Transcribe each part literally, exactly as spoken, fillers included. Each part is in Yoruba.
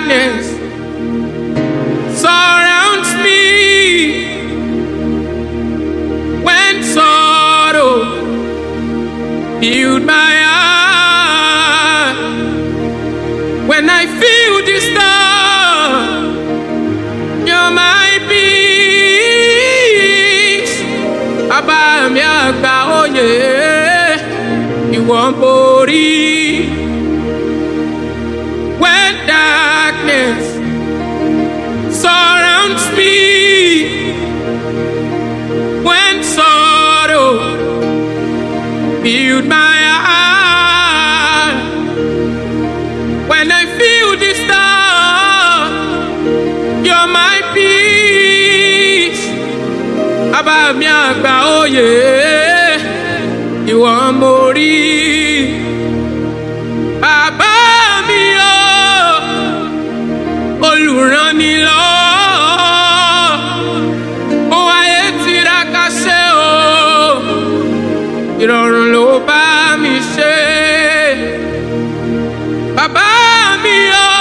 darkness surrounds me, when sorrow filled my heart, when I feel disturbed, you're my peace. Baba mi àgbà òye, ìwọ borí. When darkness surrounds me, when sorrow filled my heart, when I feel disturbed, you're my peace. Baba mi àgbà òye, ìwọ borí. Baba mi o, olùrànilọ́wọ́, ohun ayé tiraka ṣe o, ìrọ̀rùn ló bá mi ṣe. Baba mi o,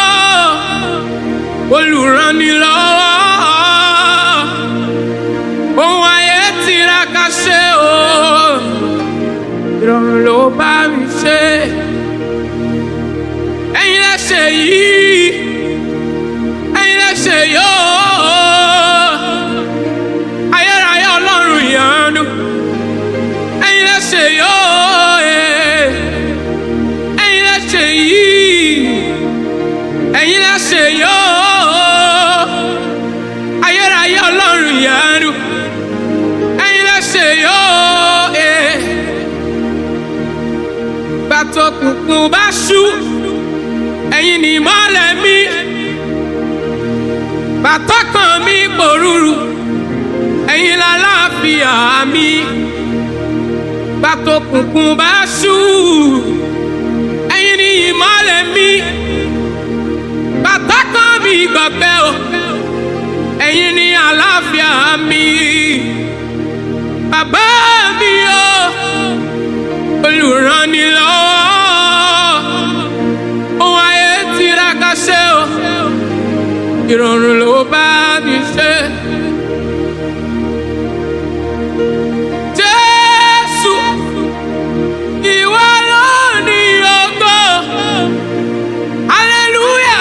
olùrànilọ́wọ́, ohun ayé tiraka ṣe o, ìrọ̀rùn ló bá mi ṣe. Ẹ̀yin lẹ ṣe yìí, ẹ̀yin lẹ ṣe yóò, ayérayé Ọlọ́run ìyanu, ẹ̀yin lẹ ṣe yóò, ẹ̀yin lẹ ṣe yìí, ẹ̀yin lẹ ṣe yóò, ayérayé Ọlọ́run ìyanu, ẹ̀yin lẹ ṣe yóò. Bàtò kùnkùn bá ṣú, ẹ̀yin ni ìmọ́lẹ̀ mi, bàtọ́kàn mi pòrúurú, ẹ̀yin lálàáfíà mi. Bàtò kùnkùn bá ṣú, ẹ̀yin ni ìmọ́lẹ̀ mi, bàtọ́kàn mi gbọ̀gbẹ́ o, ẹ̀yin ni àlàáfíà mi. Bàbá mi o, olùrànilọ́wọ́, ohun ayé tiraka ṣe o, ìrọ̀rùn ló bá mi ṣe. Jésù, ìwọ ló ní ògo, hallelujah,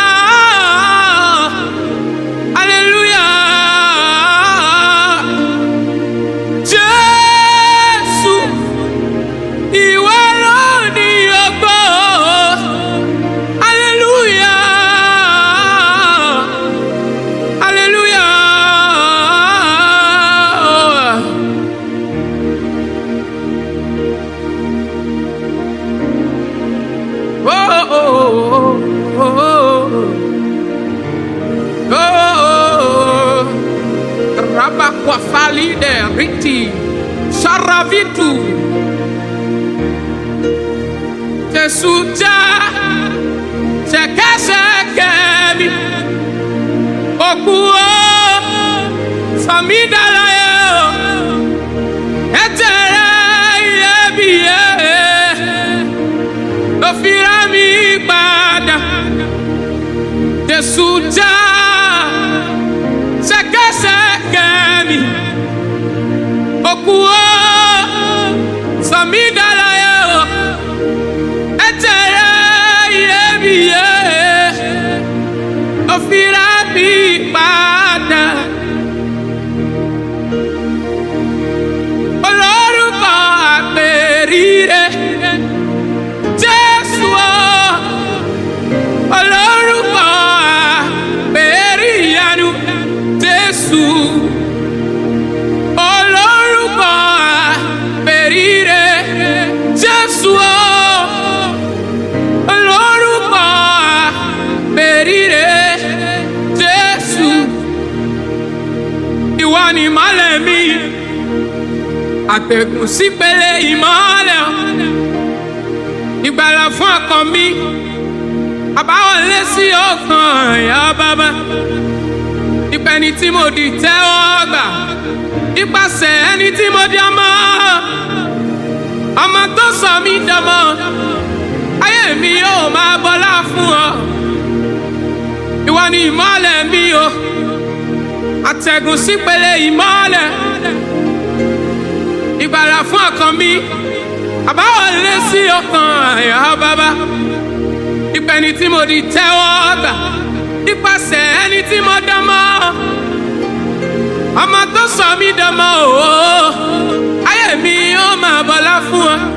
hallelujah. Jésù, ìwọ ló ní ògo, hallelujah, hallelujah. Oh, oh, oh, oh, oh, oh. Rabakwa falide riti sharavitu. Jesuja sekeseke mi okuo samidalaye etere yebiye lofira mi padà. Jesuja sekeseke mi okuo samidalaye etere yebiye lofira mi padà. Olórúkọ àpèrire Jésù o, olórúkọ àpèrìyanu Jésù, olórúkọ àpèrire Jésù o, olórúkọ àpèrire Jésù. Ìwọ ni ìmọ́lẹ̀ mi, àtẹ̀gùn sípele ìmọ́lẹ̀, ìgbàlà fún ọkàn mi, àbáwọlé sí ọkàn ìyá bàbá. Ìpẹ̀ni tí mo di tẹ́wọ́ gbà, nípasẹ̀ ẹni tí mo di ọmọ, ọmọ tó sọ mí dọmọ, ayé mi yóò máa bọlá fún ọ. ni ìmọ́lẹ̀ mi o àtẹ̀gùn sípele ìmọ́lẹ̀ ìgbàlà fún ọkàn mi àbáwọlé sí ọkàn àyà bàbá ìpẹni tí mo di tẹ́wọ́ gbà nípasẹ̀ ẹni tí mo dán mọ́ ọmọ tó sọ mí dán mọ́ o ayé mi ó máa bọlá fún ọ.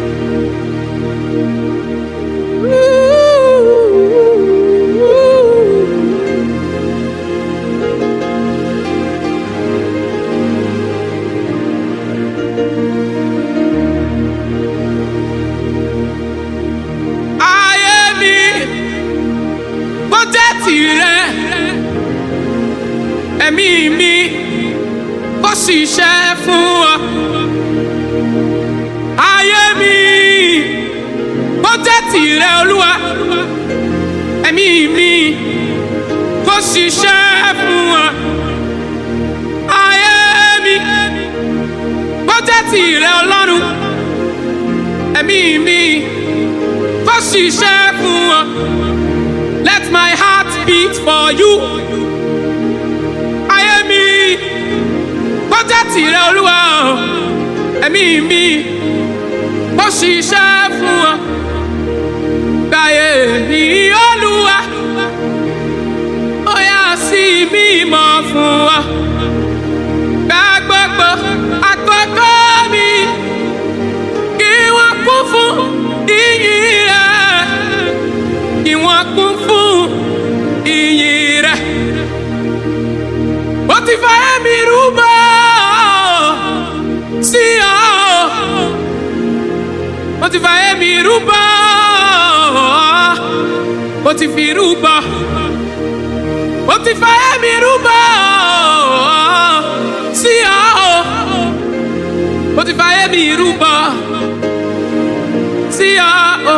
Ẹ̀mí mi kó ṣiṣẹ́ fún ọ. Ayé mi kó jẹ́ tìrẹ Olúwa. Ẹ̀mí mi kó ṣiṣẹ́ fún ọ. Ayé mi kó jẹ́ tìrẹ Ọlọ́run. Ẹ̀mí mi kó ṣiṣẹ́ fún ọ. Let my heart beat for you. Tìrẹ Olúwa ẹ̀mí mi ó ṣiṣẹ́ fún ọ gbàyè ní Olúwa ó yá sí mímọ́ fún ọ gbà gbogbo àkókò mi kí wọ́n kún fún ìyìn rẹ kí wọ́n kún fún ìyìn rẹ ó ti fẹ́ mi rúbọ. Sí ọ, ó ti fa ẹ̀mí rúbọ, ó ti fi rúbọ, ó ti fa ẹ̀mí rúbọ. Sí ọ, ó ti fa ẹ̀mí rúbọ. Sí ọ.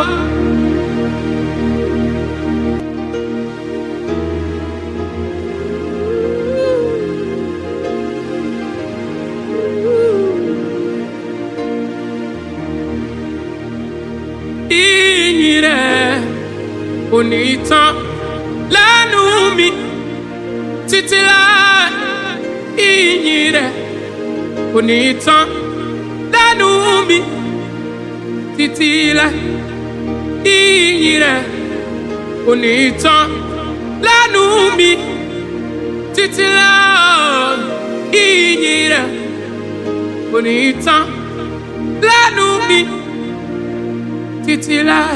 Ìyìn rẹ̀ kò ní tán lẹ́nu mi títí láé. Ìyìn rẹ̀ kò ní tán lẹ́nu mi títí láé. Ìyìn rẹ̀ kò ní tán lẹ́nu mi títí láé. Ìyìn rẹ̀ kò ní tán lẹ́nu mi títí láé.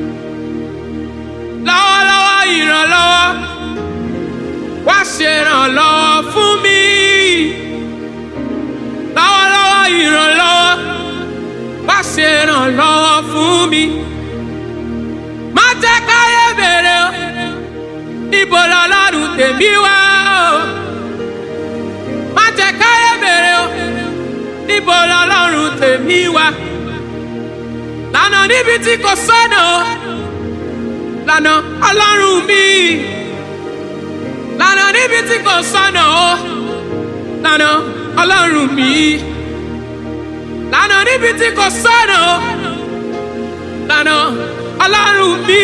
Lọ́wọ́lọ́wọ́ ìrànlọ́wọ́ wá ṣe ìrànlọ́wọ́ fún mi. Lọ́wọ́lọ́wọ́ ìrànlọ́wọ́ wá ṣe ìrànlọ́wọ́ fún mi. Má jẹ́ káyé bèrè o níbo lọ́lọ́run tèmi wá o. Má jẹ́ káyé bèrè o níbo lọ́lọ́run tèmi wá. Lànà níbi tí kò sọ́nà o, lànà Ọlọ́run mi. Lànà níbi tí kò sọ́nà o, lànà Ọlọ́run mi. Lànà níbi tí kò sọ́nà o, lànà Ọlọ́run mi.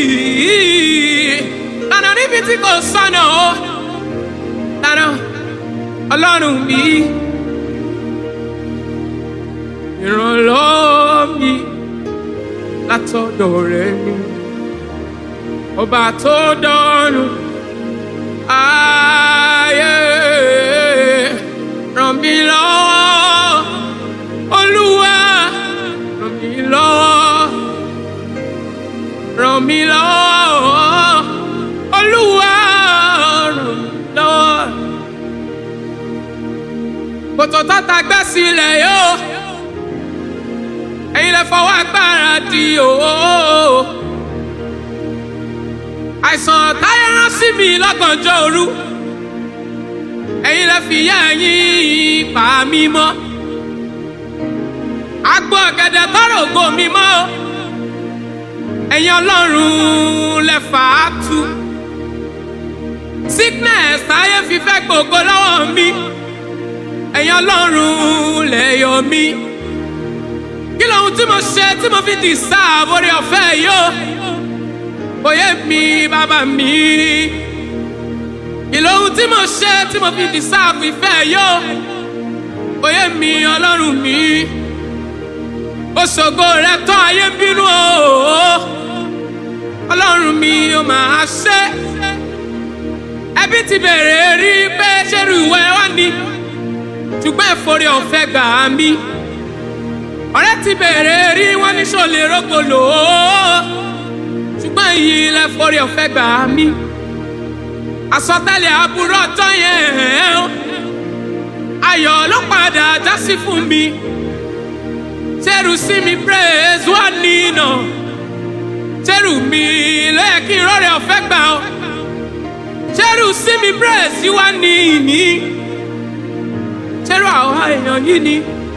Lànà níbi tí kò sọ́nà o, lànà Ọlọ́run mi. Ìrànlọ́wọ́ mi látọ̀dọ̀ rẹ ni ọba tó dọ́run ayé. Ràn mí lọ́wọ́ Olúwa, ràn mí lọ́wọ́, ràn mí lọ́wọ́ Olúwa, ràn mí lọ́wọ́. Kòtò tọ́ta gbẹ́ sílẹ̀ yóò ẹ̀yin lẹ fọwọ́ agbára di òó. Àìsàn táyé rán sí mi lọ́gànjọ́ òru ẹ̀yin lẹ fi yá ẹ̀yin pa mí mọ́. Agbo ọ̀gẹ̀dẹ̀ tọrọ ògo mi mọ́ ẹ̀yin Ọlọ́run lẹ fà á tu. Sickness táyé fi fẹ́ gbogbo lọ́wọ́ mi ẹ̀yin Ọlọ́run lẹ yọ mí. Kí lóhun tí mo ṣe tí mo fi deserve oore ọ̀fẹ́ yìí o? Òye mi bàbá mi lóhun tí mo ṣe tí mo fi deserve ìfẹ́ yóò oyè mi ọlọ́run mi òṣògo rẹ tán ayé bínú o ọlọ́run mi ó máa ṣe ẹbí ti bèrè rí pé ṣerú ìwé wá ní ṣùgbọ́n ẹ̀fọ́rí ọ̀fẹ́ gbà á mí ọ̀rẹ́ ti bèrè rí wọ́n ní ṣòlè rógbòlò ṣùgbọ́n èyí lẹ́fọ́rí ọ̀fẹ́ gbà á mí àsọtẹ́lẹ̀ àbúrò ọjọ́ yẹn ayọ̀ ló padà já sí fún mi ṣerú sí mi praise wá nínà ṣerú mi ló yẹ kí n rọrẹ ọ̀fẹ́ gbà ọ́ ṣerú sí mi praise wá ní ìní ṣerú àwọn èèyàn yìí ni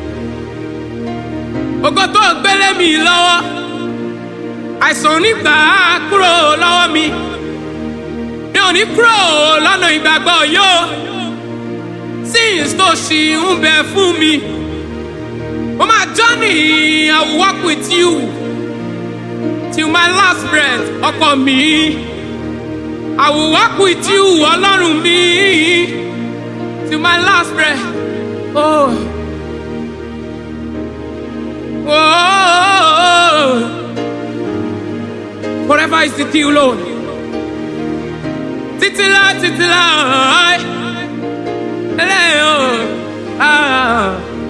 ògo tó gbélé mi lọ́wọ́ àìsàn nígbà kúrò lọ́wọ́ mi mi ò ní kúrò lọ́nà ìgbàgbọ́ yóò since tó ṣì ń bẹ fún mi mo máa journey I will walk with you till my last breath ọkọ mi I will walk with you ọlọ́run mi till my last breath oh oh forever is the deal Lord títí láì títí láì ẹlẹ́yọ̀ ah.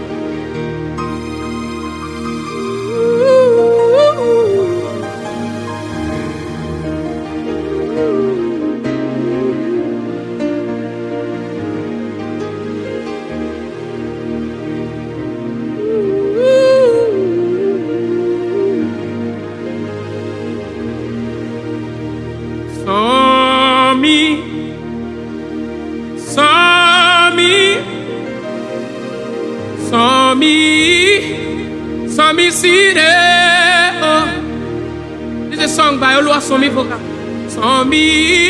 Sami sire oh, this is a song by Oluwasomi Voka. Sami,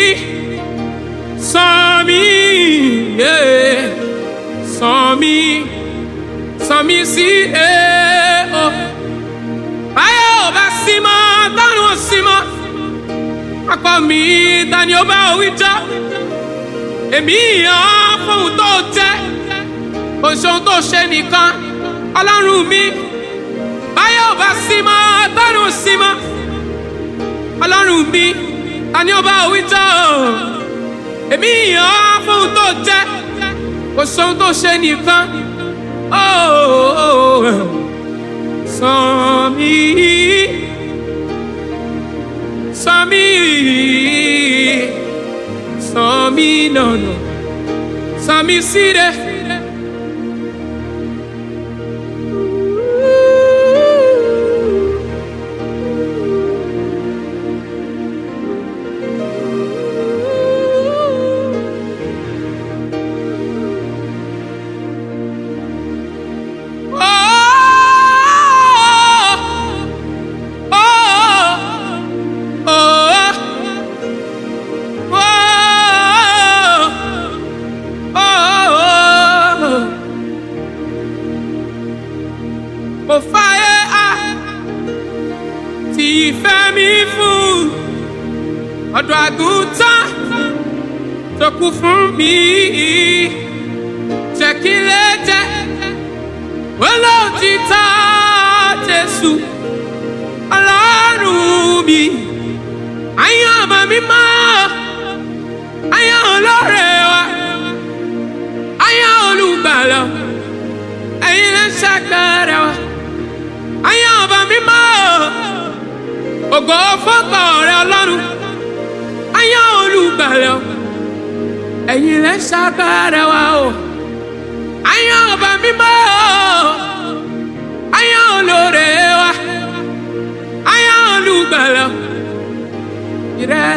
Sami, yeah, Sami, Sami sire oh. Ayo ba sima, tani o sima, akọ mi tani o ba owija. Èmi yan fún tó jẹ́, kò ṣohun tó ṣe nìkan, Ọlọ́run mi. Báyọ̀ bá sí mọ́, tọ́nù sí mọ́. Ọlọ́run mi, ta ni ó bá wí tọ́? Èmi yàn án fún ohun tó jẹ́, kò sóhun tó ṣe nìkan. Sàn mí, sàn mí, sàn mí nànà, sàn mí síre. Mo fàyè á tí ìfẹ́ mi fún ọ̀dọ́ àgùntàn tó kú fún mi jẹ́ kí lè jẹ́ olóòtítọ́ Jésù Ọlọ́run mi àyàn ọmọ mi mọ́ àyàn olóore wa àyàn olùgbàlà ẹ̀yin lè ṣàgbára wa. Àyàn ọba mímọ́ ògo fọ́kọ rẹ Ọlọ́run àyàn olùgbàlà ẹ̀yin lẹ ṣàgbára wa o àyàn ọba mímọ́ àyàn olóore wa àyàn olùgbàlà ìrẹ.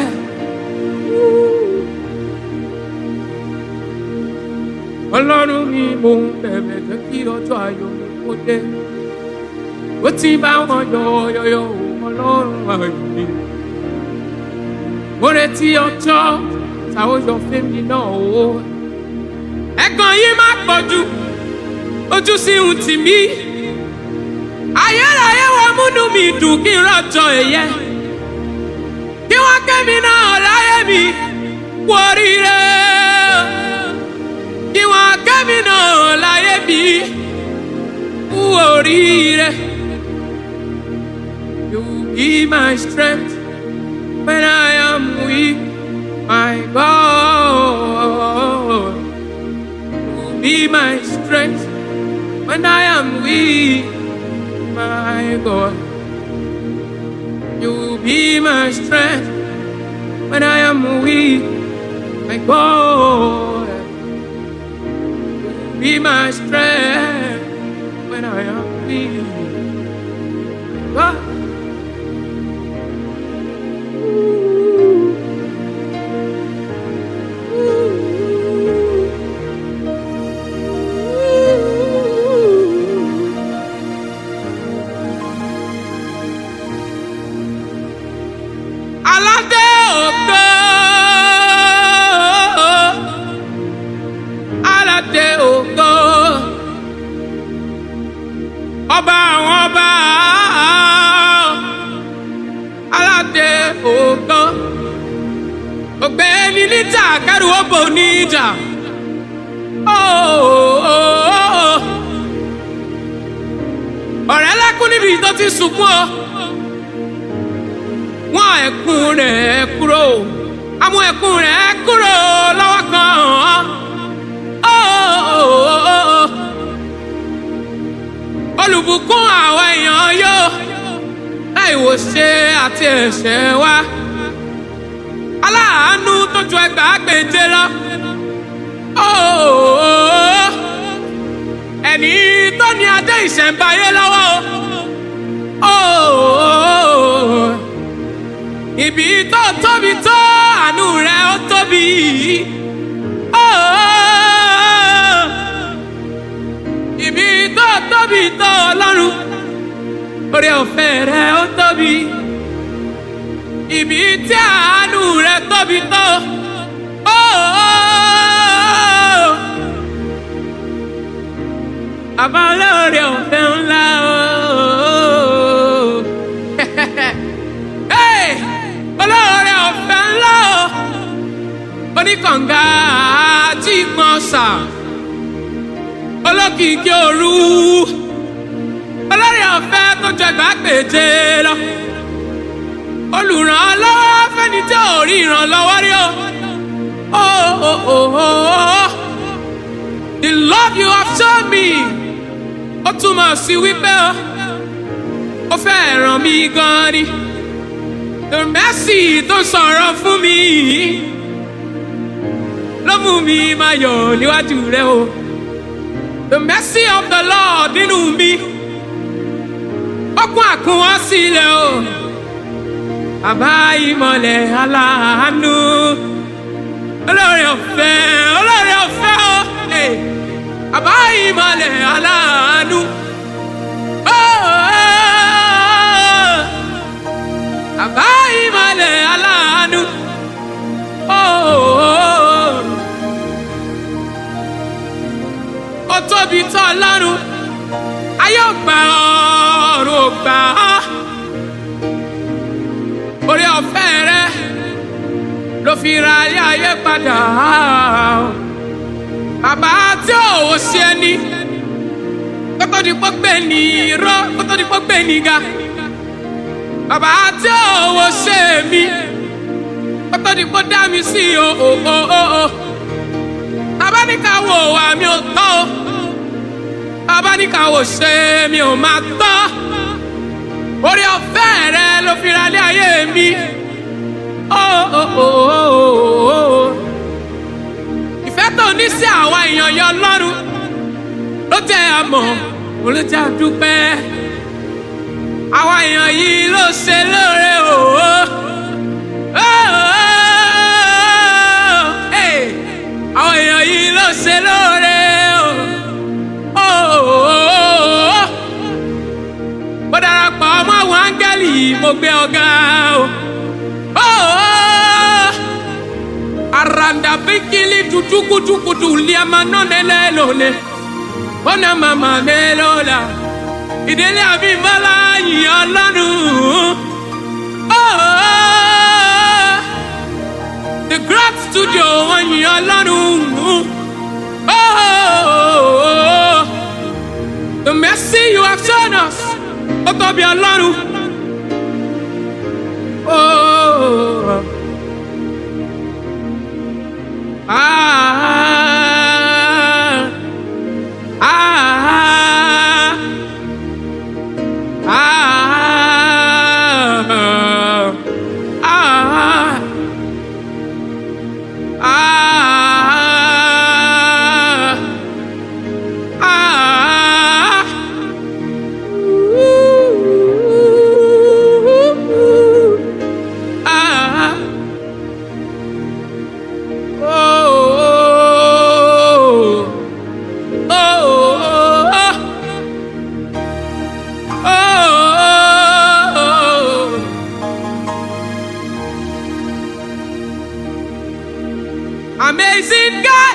Ọlọ́run mi mò ń bẹ̀bẹ̀ jẹ́ kí ọjọ́ ayọ̀ mi kó dé. Ó ti bá wọn yọ yọyọ Ọlọ́run ayọ̀ mi. Mo retí ọjọ́ táwọn yọ fẹ́mi náà o. Ẹ̀gàn yìí má pọ̀jù, ojú sí ń tì mí. Ayérayé wa múnú mi dùn kí n rọ̀jò ẹ̀yẹ. Kí wọ́n kẹ́mi náà láyé mi kú oríire. oríire. You will be my strength when I am weak, my God. You will be my strength when I am weak, my God. You will be my strength when I am weak, my God. You will be my strength when I am weak, my God. Aládé ògo, aládé ògo, ọba àwọn ọba, aládé ògo, ògbéni níjà kẹrù òbò níjà, ọ̀rẹ́ lẹ́kún níbi tó ti sunkún o. Wọ́n ẹkún rẹ̀ kúrò, àwọn ẹkún rẹ̀ kúrò lọ́wọ́ kan. Olùbùkún àwọn èèyàn yóò láì wò ṣe àti ẹ̀ṣẹ̀ wa. Aláàánú tó ju ẹgbàágbèje lọ. Ẹni tó ní adé ìṣẹ̀ǹbáyé lọ́wọ́. Ibi tó tóbi tó àánú rẹ̀ ó tóbi. Ibi tó tóbi tó Ọlọ́run, oore ọ̀fẹ́ rẹ̀ ó tóbi. Ibi tí àánú rẹ̀ tóbi tó. Bàbá olóore ọ̀fẹ́ ńlá o. Olóore ọ̀fẹ́ ńlá o, oníkànga tí mọ̀ sà, olókìkí òru, olóore ọ̀fẹ́ tó jẹ gbàgbèje lọ, olùrànlọ́wọ́ fẹ́ni tí ò rí ìrànlọ́wọ́ rí o. Oh, oh, oh, oh. The love you have shown me, ó túmọ̀ sí wípé o, ó fẹ́ ràn mí gan ni. The mercy tó sọ̀rọ̀ fún mi ló mú mi máa yọ̀ níwájú rẹ o. The mercy of the Lord nínú mi ó kún àkúnwọ́ sílẹ̀ o. Bàbá ìmọ̀lẹ̀ aláàánú, olóore ọ̀fẹ́, olóore ọ̀fẹ́ o. Bàbá ìmọ̀lẹ̀ aláàánú. Bàbá ìmọ̀lẹ̀ aláàánú. Ó tóbi tó Ọlọ́run, ayé ò gbà ọ̀run ò gbà ọ́. Oore ọ̀fẹ́ rẹ ló fi ra ayé ayé padà. Bàbá tí ò wò sí ẹni, kó tó di pọ́ gbé ní irọ́, kó tó di pọ́ gbé ní ga. Bàbá tí ò wò ṣe mí, kó tó di pọ́ dá mi sí o o o o o. Bàbá ní ká wò wá mi ò tọ́ o. Bàbá ní ká wò ṣe mi ò máa tọ́. Oore ọ̀fẹ́ rẹ ló fi ra lé ayé mi. O o o o. Ìfẹ́ tó ní sí àwa èèyàn yọ Ọlọ́run ló jẹ́ àmọ̀, ló jẹ́ àdúpẹ́. Àwa èèyàn yìí ló ṣe lóore o. Àwọn èèyàn yìí ló ṣe lóore o. Mo darapọ̀ mọ́ àwọn áńgẹ́lì, mo gbé ọ̀gá o. Aranda bikili tutukutukutu liamano nelelole. Ona mama melola. Ìdílé Abímbọ́lá yìn Ọlọ́run. The Great Studio wọ́n yìn Ọlọ́run. The mercy you tóbi Ọlọ́run. Oh. Ah. Amazing God,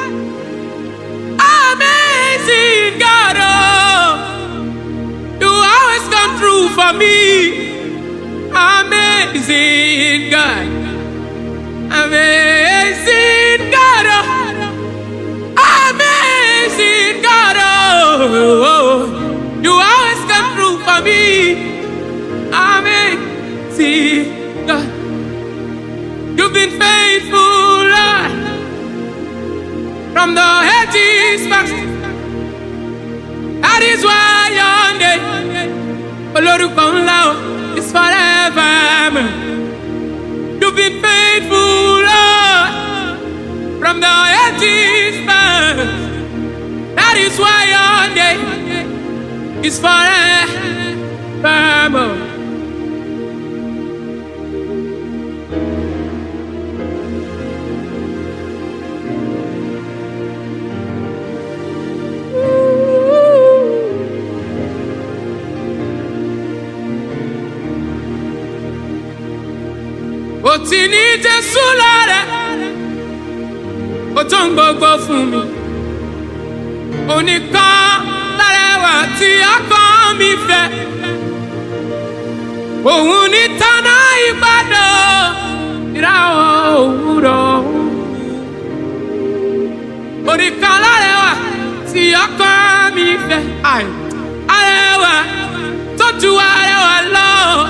amazing God, oh, you always come through for me. Amazing God, amazing God, oh, amazing God, oh, you always come through for me. Amazing God, you've been faithful, Lord. From the ages past, that is why your name, Olórúkọ ńlá, is forever. You've been faithful, Lord, from the ages past. That is why your name is forever. Ó ti ní Jésù lọ́rẹ, ó tó ń gbogbo fún mi. Onìkan lárẹwà tí ọkàn mi fẹ́. Òun ní tọ́nà ìbàdàn ìràwọ̀ òwúrọ̀. Onìkan lárẹwà tí ọkàn mi fẹ́. Arẹwà tó ju arẹwà lọ.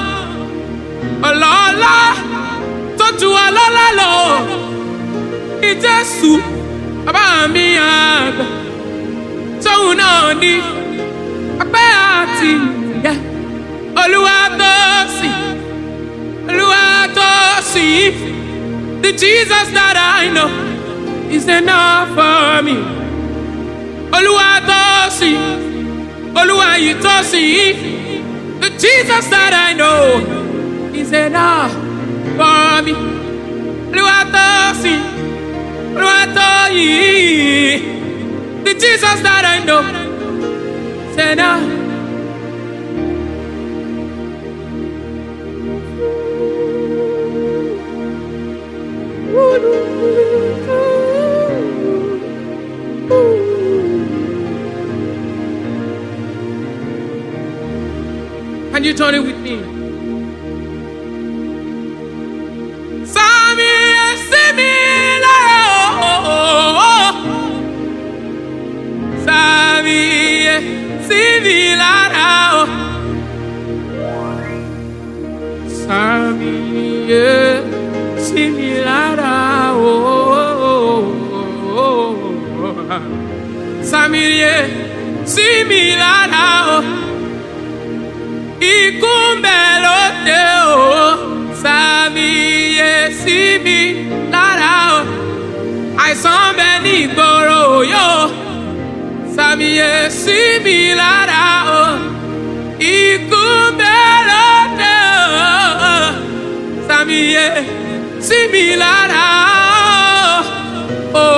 Ọlọ́lá ju ọlọ́lá lọ, ní Jésù bàbá mi àgbà, tóun náà ní ọpẹ́ àti ìyẹ. Olúwa tó sìn, Olúwa tó sìn, the Jesus that I know is enough for me. Olúwa tó sìn, Olúwa yìí tó sìn, the Jesus that I know is enough for me. Olúwa tó sìn, Olúwa tó yìn, the Jesus that I know, say now. Can you turn it with me? Samirie similar o, ikumbelode o. Samirie similar o, àìsàn bẹ ní ìgboro yo. Samirie similar o, ikumbelode o. Samirie similar o.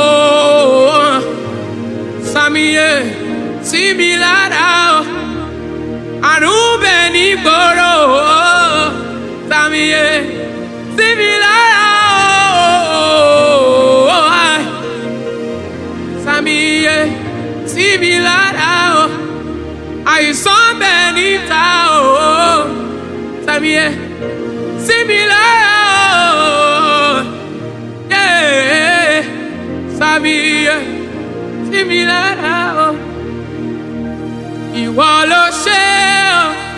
Samiye similar o, àrùn bẹ ní ìgboro. Samiye similar o, Samiye similar o, àìsàn bẹ níta o. Samiye similar o, yeah. Samiye similar o, ìwọ ló ṣe o.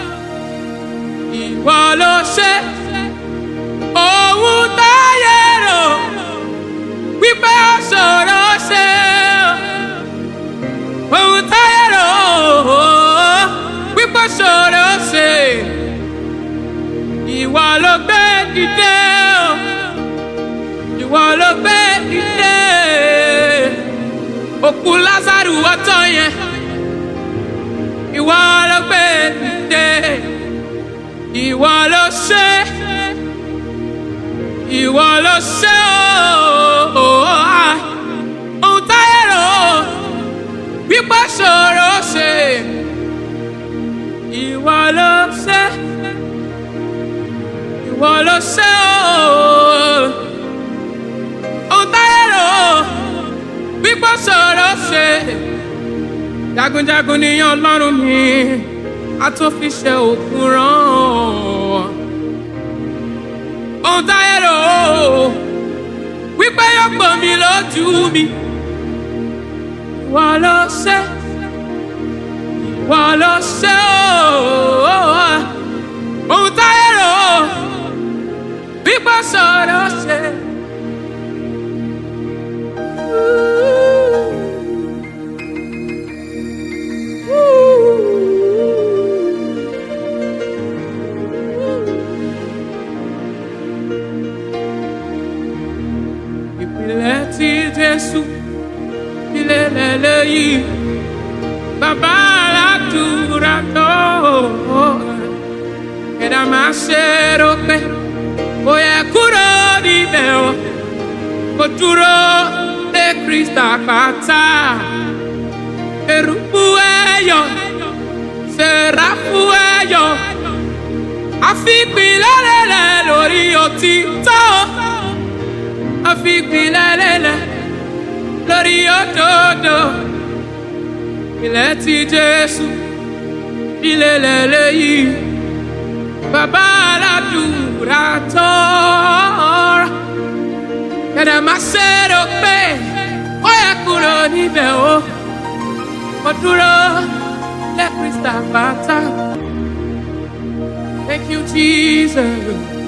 ìwọ ló gbé dìde òkú Lásárù ọjọ́ yẹn, ìwọ ló gbé dìde, ìwọ ló ṣe, ìwọ ló ṣe ooo, ohun táyé rò wípé ṣòro ṣe, ìwọ ló ṣe, ìwọ ló ṣe ooo, ohun táyé rò wípé ṣòro ṣe. Jagunjagun ni Ọlọ́run mi, a tún fi ṣe òkun rán. Ohun táyé rò wípé yóò pọ̀ mí lójú mi, ìwọ ló ṣe, ìwọ ló ṣe ooo, ohun táyé rò wípé ṣòro ṣe. Ìpìlẹ̀ tí Jésù ilé lẹ́lẹ́yìí, bàbá aládùúrà tó ẹ̀dá máa ṣe rò pé kò yẹ kúrò níbẹ̀ o, kò dúró lé Kristi àpáta. Erùpù ẹ̀yọ̀, Séráfù ẹ̀yọ̀, àfipìlẹ̀ lélẹ̀ lórí òtítọ́, àfipìlẹ̀ lélẹ̀ lórí òdodo. Ilẹ̀ tí Jésù ilé lẹ́lẹ́yìí, bàbá aládùúrà tọ́ra ẹ̀dá máa ṣe rò pé ó yẹ kúrò níbẹ̀ o, kò dúró lé Kristi àpáta. Thank you, Jesus.